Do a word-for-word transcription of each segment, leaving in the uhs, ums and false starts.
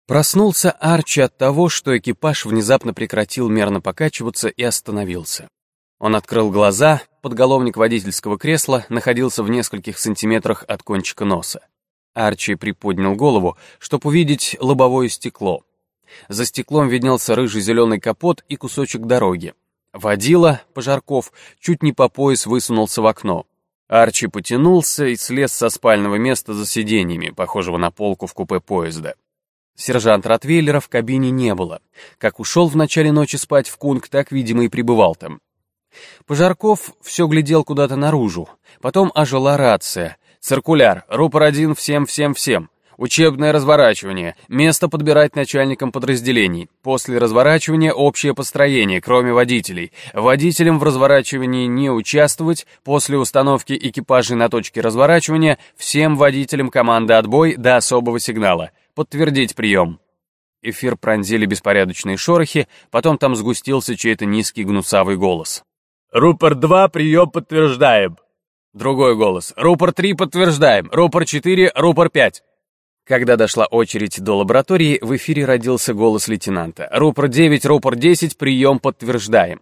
Проснулся Арчи от того, что экипаж внезапно прекратил мерно покачиваться и остановился. Он открыл глаза, подголовник водительского кресла находился в нескольких сантиметрах от кончика носа. Арчи приподнял голову, чтобы увидеть лобовое стекло. За стеклом виднелся рыжий-зеленый капот и кусочек дороги. Водила, Пожарков, чуть не по пояс высунулся в окно. Арчи потянулся и слез со спального места за сиденьями, похожего на полку в купе поезда. Сержанта Ротвейлера в кабине не было. Как ушел в начале ночи спать в Кунг, так, видимо, и пребывал там. Пожарков все глядел куда-то наружу. Потом ожила рация. «Циркуляр. Рупор один всем-всем-всем. Учебное разворачивание. Место подбирать начальникам подразделений. После разворачивания общее построение, кроме водителей. Водителям в разворачивании не участвовать. После установки экипажей на точке разворачивания всем водителям команды отбой до особого сигнала. Подтвердить прием». Эфир пронзили беспорядочные шорохи, потом там сгустился чей-то низкий гнусавый голос. «Рупор два, прием подтверждаем». Другой голос. «Рупор три, подтверждаем. Рупор четыре, рупор пять». Когда дошла очередь до лаборатории, в эфире родился голос лейтенанта. «Рупор девять, рупор десять, прием подтверждаем».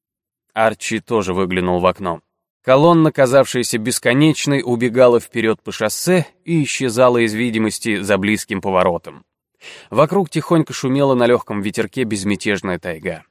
Арчи тоже выглянул в окно. Колонна, казавшаяся бесконечной, убегала вперед по шоссе и исчезала из видимости за близким поворотом. Вокруг тихонько шумела на легком ветерке безмятежная тайга.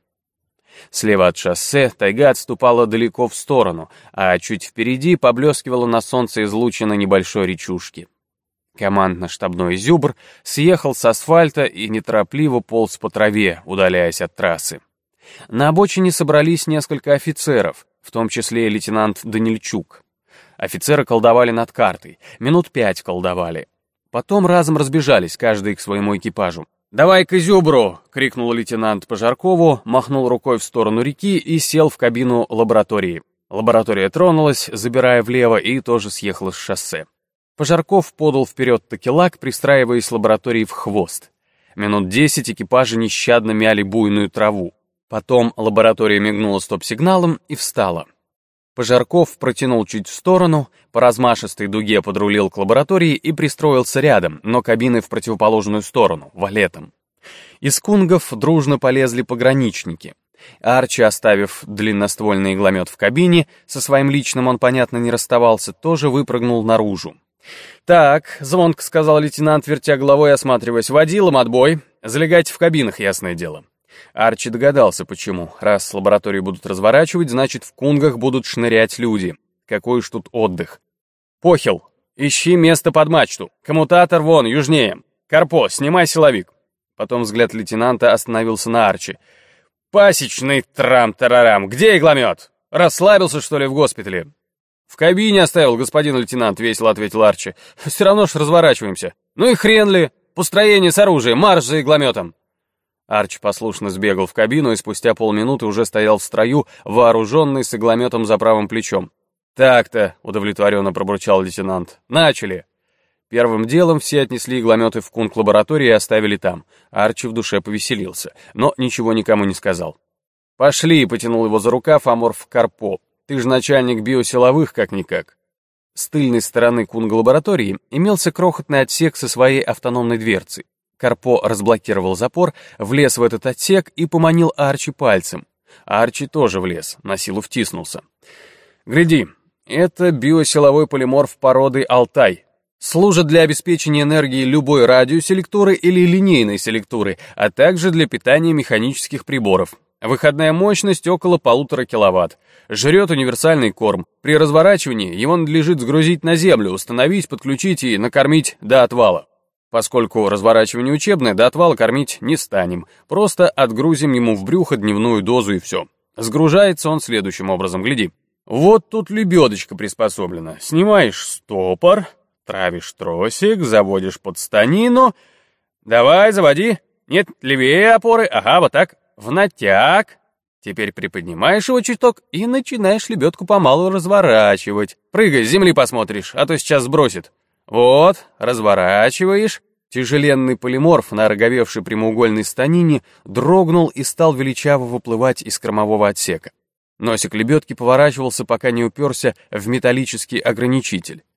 Слева от шоссе тайга отступала далеко в сторону, а чуть впереди поблескивала на солнце излучина небольшой речушки. Командно-штабной зюбр съехал с асфальта и неторопливо полз по траве, удаляясь от трассы. На обочине собрались несколько офицеров, в том числе и лейтенант Данильчук. Офицеры колдовали над картой, минут пять колдовали. Потом разом разбежались, каждый к своему экипажу. «Давай к зюбру!» — крикнул лейтенант Пожаркову, махнул рукой в сторону реки и сел в кабину лаборатории. Лаборатория тронулась, забирая влево, и тоже съехала с шоссе. Пожарков подал вперед такелак, пристраиваясь лаборатории в хвост. Минут десять экипажи нещадно мяли буйную траву. Потом лаборатория мигнула стоп-сигналом и встала. Пожарков протянул чуть в сторону, по размашистой дуге подрулил к лаборатории и пристроился рядом, но кабиной в противоположную сторону, валетом. Из кунгов дружно полезли пограничники. Арчи, оставив длинноствольный игломет в кабине, со своим личным он, понятно, не расставался, тоже выпрыгнул наружу. «Так», — звонко сказал лейтенант, вертя головой и осматриваясь, — «водилам отбой. Залегайте в кабинах, ясное дело». Арчи догадался, почему. Раз лабораторию будут разворачивать, значит, в кунгах будут шнырять люди. Какой уж тут отдых. «Похил, ищи место под мачту. Коммутатор вон, южнее. Карпо, снимай силовик». Потом взгляд лейтенанта остановился на Арчи. «Пасечный трам-тарарам. Где игломет? Расслабился, что ли, в госпитале?» «В кабине оставил, господин лейтенант», — весело ответил Арчи. «Все равно ж разворачиваемся. Ну и хрен ли. Построение с оружием, марш за иглометом». Арчи послушно сбегал в кабину и спустя полминуты уже стоял в строю, вооруженный с иглометом за правым плечом. «Так-то», — удовлетворенно пробурчал лейтенант, — «начали». Первым делом все отнесли иглометы в кунг-лабораторию и оставили там. Арчи в душе повеселился, но ничего никому не сказал. «Пошли», — потянул его за рукав Аморф Карпо. «Ты же начальник биосиловых, как-никак». С тыльной стороны кунг-лаборатории имелся крохотный отсек со своей автономной дверцей. Карпо разблокировал запор, влез в этот отсек и поманил Арчи пальцем. Арчи тоже влез, на силу втиснулся. «Гляди, это биосиловой полиморф породы Алтай. Служит для обеспечения энергии любой радиоселектуры или линейной селектуры, а также для питания механических приборов. Выходная мощность около полутора киловатт. Жрет универсальный корм. При разворачивании его надлежит сгрузить на землю, установить, подключить и накормить до отвала. Поскольку разворачивание учебное, до отвала кормить не станем. Просто отгрузим ему в брюхо дневную дозу и все. Сгружается он следующим образом, гляди. Вот тут лебедочка приспособлена. Снимаешь стопор, травишь тросик, заводишь под станину. Давай, заводи. Нет, левее опоры. Ага, вот так. В натяг. Теперь приподнимаешь его чуток и начинаешь лебедку помалу разворачивать. Прыгай, с земли посмотришь, а то сейчас сбросит. Вот, разворачиваешь. Тяжеленный полиморф на ороговевшей прямоугольной станине дрогнул и стал величаво выплывать из кормового отсека. Носик лебедки поворачивался, пока не уперся в металлический ограничитель.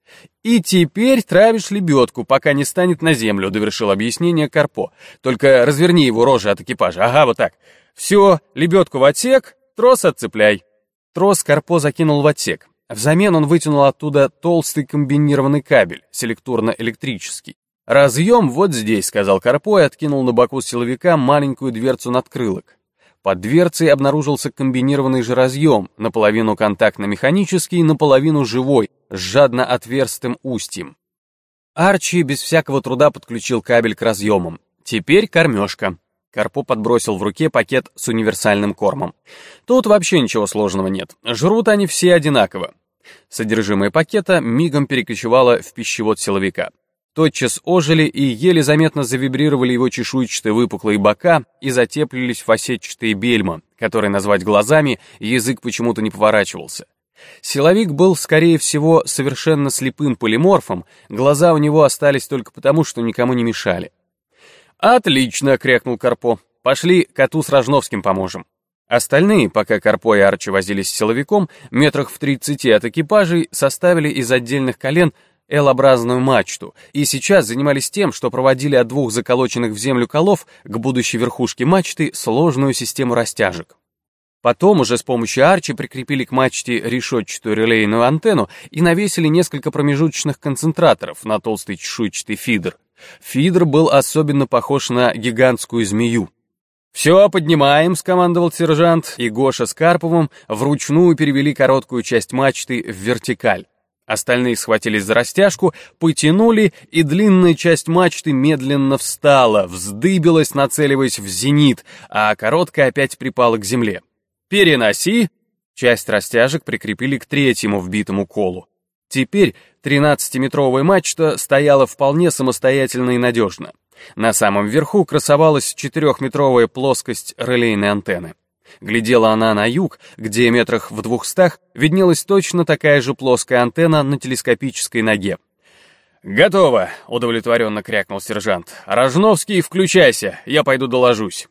«И теперь травишь лебедку, пока не станет на землю», — довершил объяснение Карпо. «Только разверни его рожи от экипажа. Ага, вот так. Все, лебедку в отсек, трос отцепляй». Трос Карпо закинул в отсек. Взамен он вытянул оттуда толстый комбинированный кабель, селектурно-электрический. «Разъем вот здесь», — сказал Карпо и откинул на боку силовика маленькую дверцу надкрылок. Под дверцей обнаружился комбинированный же разъем, наполовину контактно-механический, наполовину живой, с жадно отверстым устьем. Арчи без всякого труда подключил кабель к разъемам. Теперь кормежка. Карпо подбросил в руке пакет с универсальным кормом. Тут вообще ничего сложного нет. Жрут они все одинаково. Содержимое пакета мигом перекочевало в пищевод силовика. Тотчас ожили и еле заметно завибрировали его чешуйчатые выпуклые бока и затеплились фасетчатые бельма, которые назвать глазами язык почему-то не поворачивался. Силовик был, скорее всего, совершенно слепым полиморфом, глаза у него остались только потому, что никому не мешали. «Отлично!» — крякнул Карпо. «Пошли коту с Рожновским поможем». Остальные, пока Карпо и Арчи возились с силовиком, метрах в тридцати от экипажей составили из отдельных колен L-образную мачту, и сейчас занимались тем, что проводили от двух заколоченных в землю колов к будущей верхушке мачты сложную систему растяжек. Потом уже с помощью Арчи прикрепили к мачте решетчатую релейную антенну и навесили несколько промежуточных концентраторов на толстый чешуйчатый фидер. Фидер был особенно похож на гигантскую змею. «Все, поднимаем», — скомандовал сержант, и Гоша с Карповым вручную перевели короткую часть мачты в вертикаль. Остальные схватились за растяжку, потянули, и длинная часть мачты медленно встала, вздыбилась, нацеливаясь в зенит, а короткая опять припала к земле. «Переноси!» Часть растяжек прикрепили к третьему вбитому колу. Теперь тринадцатиметровая мачта стояла вполне самостоятельно и надежно. На самом верху красовалась четырехметровая плоскость релейной антенны. Глядела она на юг, где метрах в двухстах виднелась точно такая же плоская антенна на телескопической ноге. «Готово!» — удовлетворенно крякнул сержант. «Рожновский, включайся, я пойду доложусь».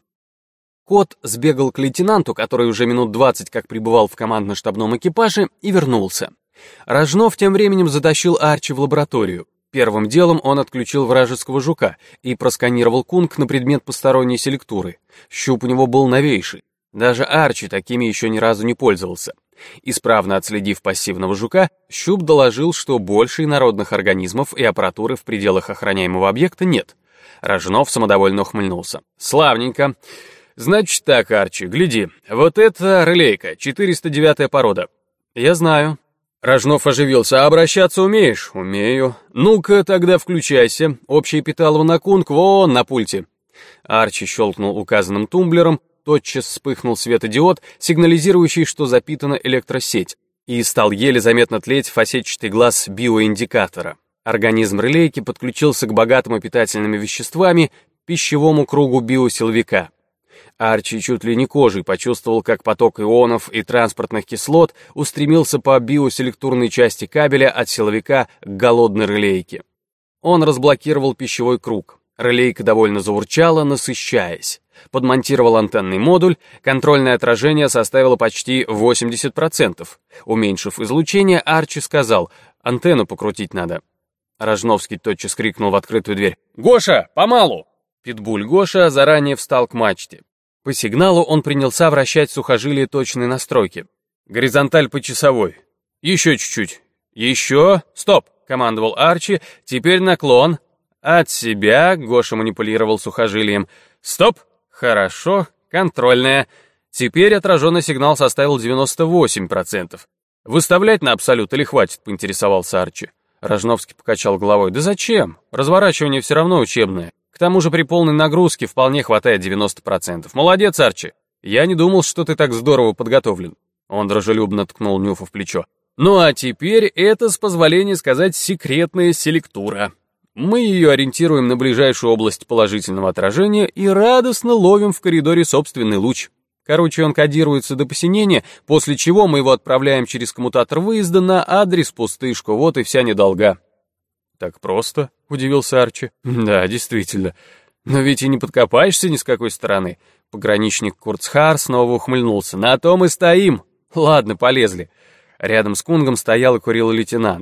Кот сбегал к лейтенанту, который уже минут двадцать как пребывал в командно-штабном экипаже, и вернулся. Рожнов тем временем затащил Арчи в лабораторию. Первым делом он отключил вражеского жука и просканировал кунг на предмет посторонней селектуры. Щуп у него был новейший. Даже Арчи такими еще ни разу не пользовался. Исправно отследив пассивного жука, Щуп доложил, что больше инородных организмов и аппаратуры в пределах охраняемого объекта нет. Рожнов самодовольно ухмыльнулся. «Славненько. Значит так, Арчи, гляди. Вот это релейка, четыреста девятая порода». «Я знаю». Рожнов оживился. «А обращаться умеешь?» «Умею». «Ну-ка, тогда включайся. Общее питалово на кунг вон на пульте». Арчи щелкнул указанным тумблером, тотчас вспыхнул светодиод, сигнализирующий, что запитана электросеть, и стал еле заметно тлеть фасетчатый глаз биоиндикатора. Организм релейки подключился к богатому питательными веществами пищевому кругу биосиловика. Арчи чуть ли не кожей почувствовал, как поток ионов и транспортных кислот устремился по биоселектурной части кабеля от силовика к голодной релейке. Он разблокировал пищевой круг. Релейка довольно заурчала, насыщаясь. Подмонтировал антенный модуль, контрольное отражение составило почти восемьдесят процентов. Уменьшив излучение, Арчи сказал: «Антенну покрутить надо». Рожновский тотчас крикнул в открытую дверь: «Гоша, помалу!» Питбуль Гоша заранее встал к мачте. По сигналу он принялся вращать сухожилие точной настройки. «Горизонталь по часовой. Еще чуть-чуть. Еще. Стоп!» — командовал Арчи. «Теперь наклон. От себя», — Гоша манипулировал сухожилием. «Стоп! Хорошо. Контрольная. Теперь отраженный сигнал составил девяносто восемь процентов. Выставлять на абсолют или хватит?» — поинтересовался Арчи. Рожновский покачал головой. «Да зачем? Разворачивание все равно учебное. К тому же при полной нагрузке вполне хватает девяносто процентов. Молодец, Арчи. Я не думал, что ты так здорово подготовлен». Он дружелюбно ткнул Нюфа в плечо. «Ну а теперь это, с позволения сказать, секретная селектура. Мы ее ориентируем на ближайшую область положительного отражения и радостно ловим в коридоре собственный луч. Короче, он кодируется до посинения, после чего мы его отправляем через коммутатор выезда на адрес пустышку. Вот и вся недолга». «Так просто?» — удивился Арчи. «Да, действительно. Но ведь и не подкопаешься ни с какой стороны». Пограничник Курцхар снова ухмыльнулся. «На том и стоим. Ладно, полезли». Рядом с Кунгом стоял и курил лейтенант.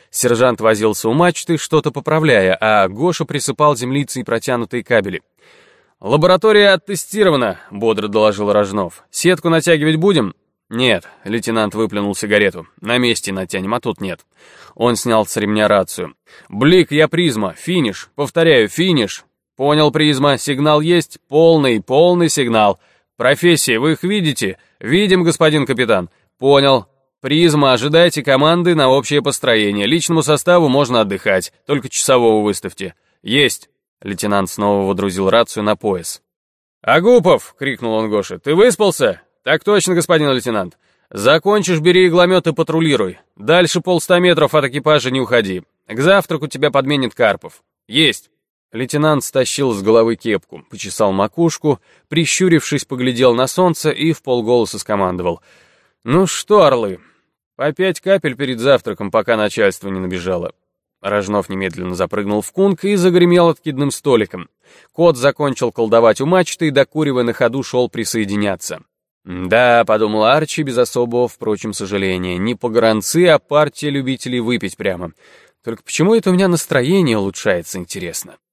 Сержант возился у мачты, что-то поправляя, а Гоша присыпал землицей протянутые кабели. «Лаборатория оттестирована», — бодро доложил Рожнов. «Сетку натягивать будем?» «Нет», — лейтенант выплюнул сигарету. «На месте натянем, а тут нет». Он снял с ремня рацию. «Блик, я призма, финиш. Повторяю, финиш». «Понял, призма, сигнал есть? Полный, полный сигнал. Профессии, вы их видите?» «Видим, господин капитан». «Понял. Призма, ожидайте команды на общее построение. Личному составу можно отдыхать, только часового выставьте». «Есть». Лейтенант снова водрузил рацию на пояс. «Агупов!» — крикнул он Гоше. «Ты выспался?» «Так точно, господин лейтенант. Закончишь, бери игломет и патрулируй. Дальше полста метров от экипажа не уходи. К завтраку тебя подменит Карпов». «Есть». Лейтенант стащил с головы кепку, почесал макушку, прищурившись, поглядел на солнце и вполголоса скомандовал. «Ну что, орлы, по пять капель перед завтраком, пока начальство не набежало». Рожнов немедленно запрыгнул в кунг и загремел откидным столиком. Кот закончил колдовать у мачты и, докуривая на ходу, шел присоединяться. «Да», — подумал Арчи без особого, впрочем, сожаления, не погранцы, а партия любителей выпить прямо. Только почему это у меня настроение улучшается, интересно?